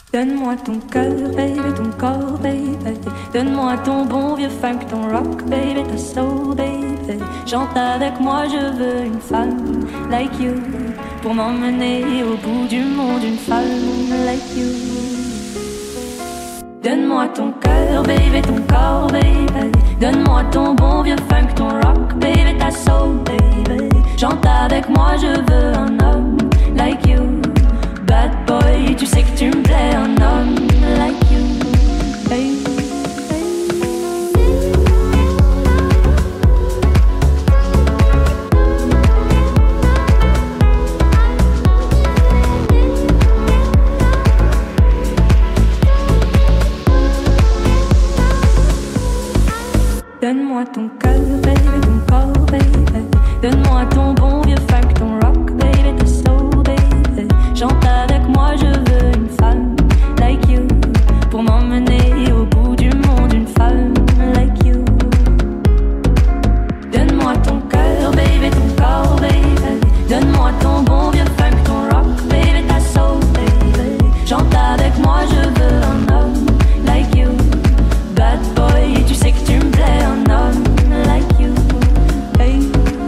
Donne-moi ton cœur, baby, ton corps, baby. Donne-moi ton bon vieux funk, ton rock, baby, ta soul, baby. Chante avec moi, je veux une femme like you pour m'emmener au bout du monde, une femme like you. Donne-moi ton cœur, baby, ton corps, baby. Donne-moi ton bon vieux funk, ton rock, baby, ta soul, baby. Chante avec moi, je veux un homme like you. Bad boy, tu sais que tu me plais, un homme like you. Hey. Donne-moi ton cœur, baby, ton corps, baby. Donne-moi ton bon vieux funk, ton rock, baby, ta soul, baby. Chante avec moi, je veux une femme like you pour m'emmener au bout du monde, une femme like you. Donne-moi ton cœur, baby, ton corps, baby. Donne-moi ton bon vieux funk, ton rock, baby, ta soul, baby. Chante avec moi, je veux un homme like you. Bad boy, tu sais que tu me plais, un homme like you. Hey.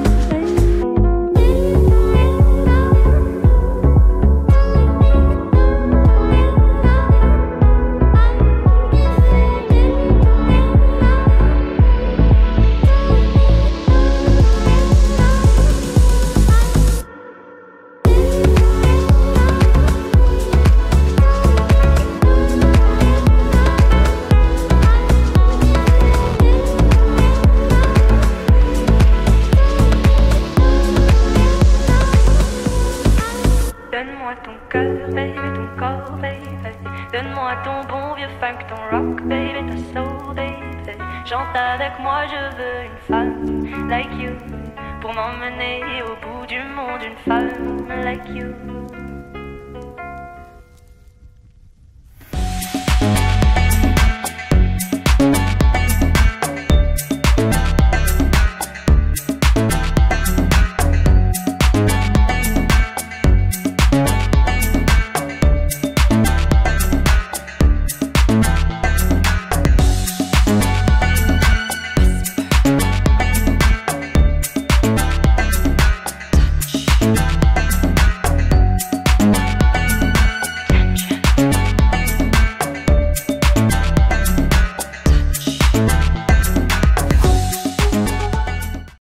Donne-moi ton cœur, baby, ton corps, baby. Donne-moi ton bon vieux funk, ton rock, baby, ta soul, baby. Chante avec moi, je veux une femme like you pour m'emmener au bout du monde, une femme like you.